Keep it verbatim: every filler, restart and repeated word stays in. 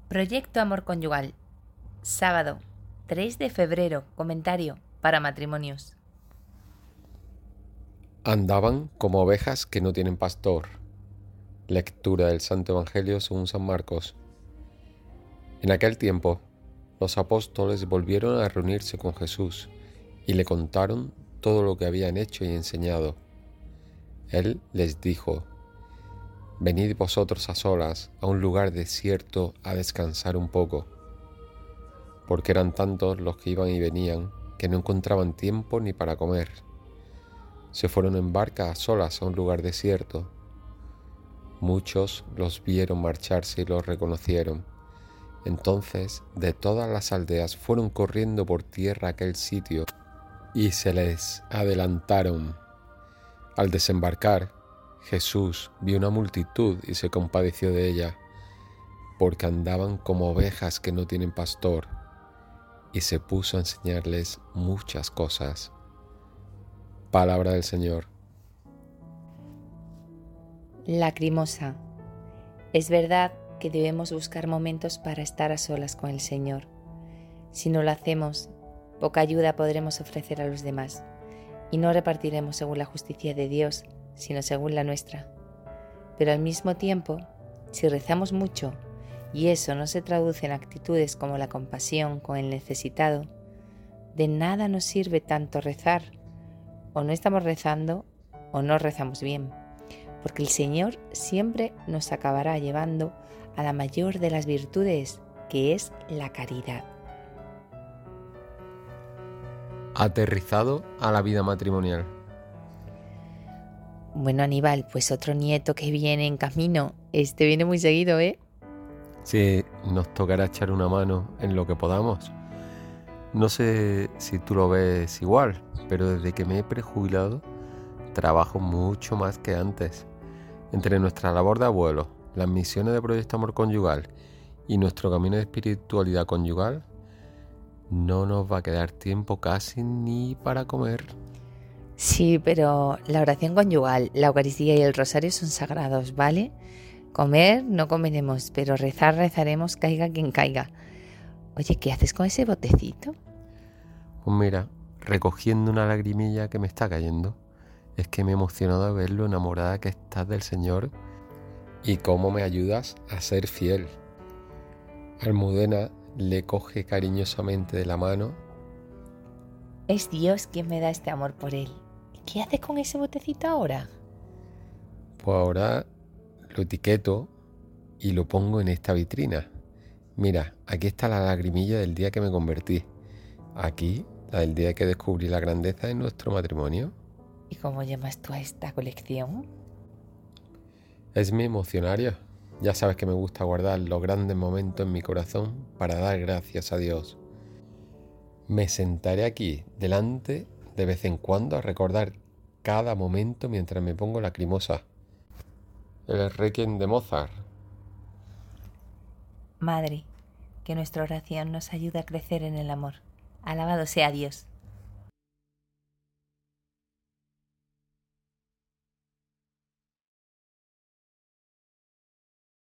Proyecto Amor Conyugal. Sábado, tres de febrero. Comentario para matrimonios. Andaban como ovejas que no tienen pastor. Lectura del Santo Evangelio según San Marcos. En aquel tiempo, los apóstoles volvieron a reunirse con Jesús y le contaron todo lo que habían hecho y enseñado. Él les dijo: «Venid vosotros a solas a un lugar desierto a descansar un poco», porque eran tantos los que iban y venían que no encontraban tiempo ni para comer. Se fueron en barca a solas a un lugar desierto. Muchos los vieron marcharse y los reconocieron. Entonces, de todas las aldeas fueron corriendo por tierra a aquel sitio y se les adelantaron. Al desembarcar, Jesús vio una multitud y se compadeció de ella, porque andaban como ovejas que no tienen pastor, y se puso a enseñarles muchas cosas. Palabra del Señor. Lacrimosa. Es verdad que debemos buscar momentos para estar a solas con el Señor. Si no lo hacemos, poca ayuda podremos ofrecer a los demás, y no repartiremos según la justicia de Dios, sino según la nuestra. Pero al mismo tiempo, si rezamos mucho, y eso no se traduce en actitudes como la compasión con el necesitado, de nada nos sirve tanto rezar. O no estamos rezando, o no rezamos bien, porque el Señor siempre nos acabará llevando a la mayor de las virtudes, que es la caridad. Aterrizado a la vida matrimonial. Bueno, Aníbal, pues otro nieto que viene en camino. Este viene muy seguido, ¿eh? Sí, nos tocará echar una mano en lo que podamos. No sé si tú lo ves igual, pero desde que me he prejubilado, trabajo mucho más que antes. Entre nuestra labor de abuelo, las misiones de Proyecto Amor Conyugal y nuestro camino de espiritualidad conyugal, no nos va a quedar tiempo casi ni para comer. Sí, pero la oración conyugal, la Eucaristía y el Rosario son sagrados, ¿vale? Comer no comeremos, pero rezar rezaremos, caiga quien caiga. Oye, ¿qué haces con ese botecito? Pues mira, recogiendo una lagrimilla que me está cayendo. Es que me he emocionado de ver lo enamorada que estás del Señor y cómo me ayudas a ser fiel. Almudena le coge cariñosamente de la mano. Es Dios quien me da este amor por él. ¿Qué haces con ese botecito ahora? Pues ahora lo etiqueto y lo pongo en esta vitrina. Mira, aquí está la lagrimilla del día que me convertí. Aquí, la del día que descubrí la grandeza de nuestro matrimonio. ¿Y cómo llamas tú a esta colección? Es mi emocionario. Ya sabes que me gusta guardar los grandes momentos en mi corazón para dar gracias a Dios. Me sentaré aquí delante de vez en cuando a recordar cada momento mientras me pongo lacrimosa. El Requiem de Mozart. Madre, que nuestra oración nos ayude a crecer en el amor. Alabado sea Dios.